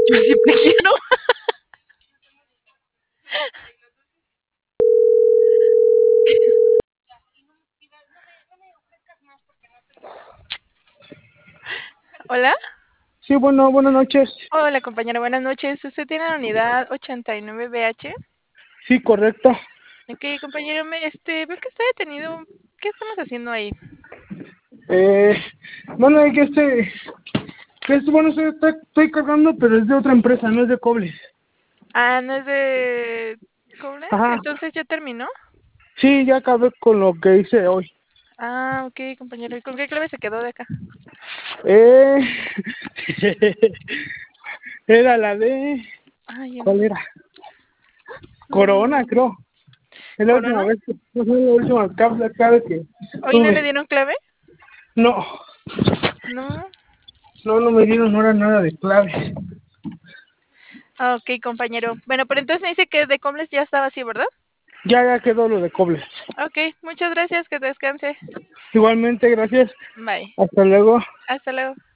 Yo siempre quiero. Hola. Sí, bueno, buenas noches. Hola, compañero. Buenas noches. ¿Usted tiene la unidad 89BH? Sí, correcto. Ok, compañero, veo que está detenido. ¿Qué estamos haciendo ahí? Eh, bueno, hay bueno, estoy cargando, pero es de otra empresa, no es de Cobles. Ah, ¿no es de Koblenz? Ajá. Entonces ya terminó. Sí, ya acabé con lo que hice hoy. Ah, ok, compañero. ¿Y con qué clave se quedó de acá? Eh, era la de... Ay, ¿Cuál era? Corona, mm, creo. Es la última ¿Corona? vez que... No sé, la última clave que ¿Hoy no le tuve. dieron clave? No, No. no me dieron, no era nada de clave. Ah, ok, compañero. Bueno, pero entonces me dice que de Koblenz ya estaba así, ¿verdad? Ya quedó lo de Cobles. Ok, muchas gracias. Que descanse. Igualmente, gracias. Bye. Hasta luego. Hasta luego.